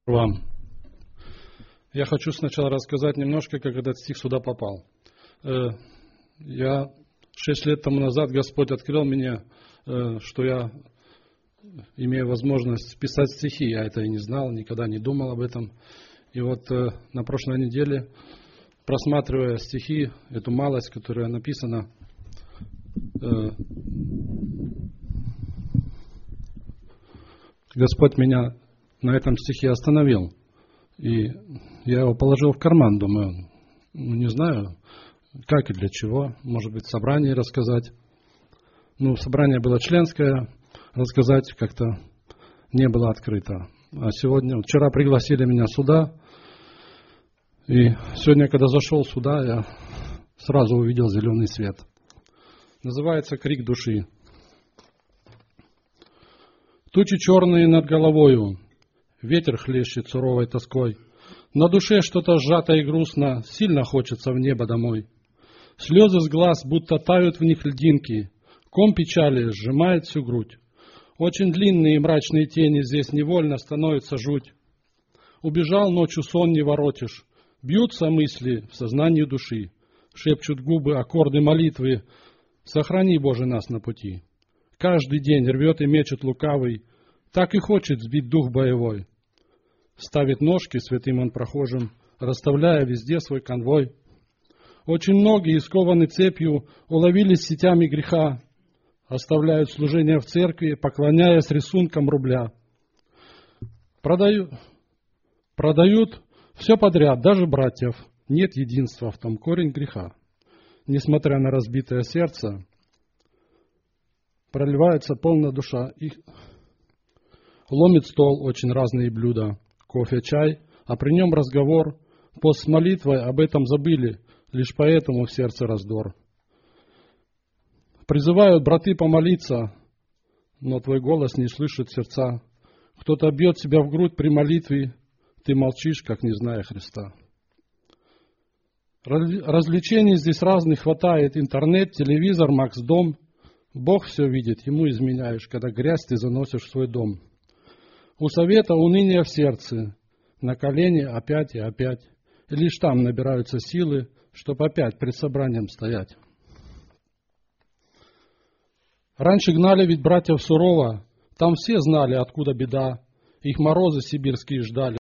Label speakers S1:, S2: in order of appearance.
S1: Вам. Я хочу сначала рассказать немножко, как этот стих сюда попал. Я 6 лет тому назад Господь открыл мне, что я имею возможность писать стихи. Я это и не знал, никогда не думал об этом. И вот на прошлой неделе, просматривая стихи, эту малость, которая написана, Господь меня на этом стихе остановил. И я его положил в карман, думаю, не знаю, как и для чего. Может быть, в собрании рассказать. Собрание было членское, рассказать как-то не было открыто. А вчера пригласили меня сюда. И сегодня, когда зашел сюда, я сразу увидел зеленый свет. Называется «Крик души». Тучи черные над головою, ветер хлещет суровой тоской. На душе что-то сжато и грустно, сильно хочется в небо домой. Слезы с глаз, будто тают в них льдинки, ком печали сжимает всю грудь. Очень длинные и мрачные тени, здесь невольно становится жуть. Убежал ночью сон не воротишь, бьются мысли в сознании души, шепчут губы аккорды молитвы, сохрани, Боже, нас на пути. Каждый день рвет и мечет лукавый, так и хочет сбить дух боевой. Ставит ножки святым он прохожим, расставляя везде свой конвой. Очень многие, скованы цепью, уловились сетями греха, оставляют служение в церкви, поклоняясь рисункам рубля. Продают все подряд, даже братьев. Нет единства, в том корень греха. Несмотря на разбитое сердце, проливается полная душа. И ломит стол очень разные блюда. Кофе, чай, а при нем разговор. Пост с молитвой об этом забыли, лишь поэтому в сердце раздор. Призывают браты помолиться, но твой голос не слышит сердца. Кто-то бьет себя в грудь при молитве, ты молчишь, как не зная Христа. Развлечений здесь разных хватает. Интернет, телевизор, Макс-дом. Бог все видит, ему изменяешь, когда грязь ты заносишь в свой дом. У совета уныние в сердце, на колени опять и опять. И лишь там набираются силы, чтобы опять пред собранием стоять. Раньше гнали ведь братьев сурово, там все знали, откуда беда, их морозы сибирские ждали.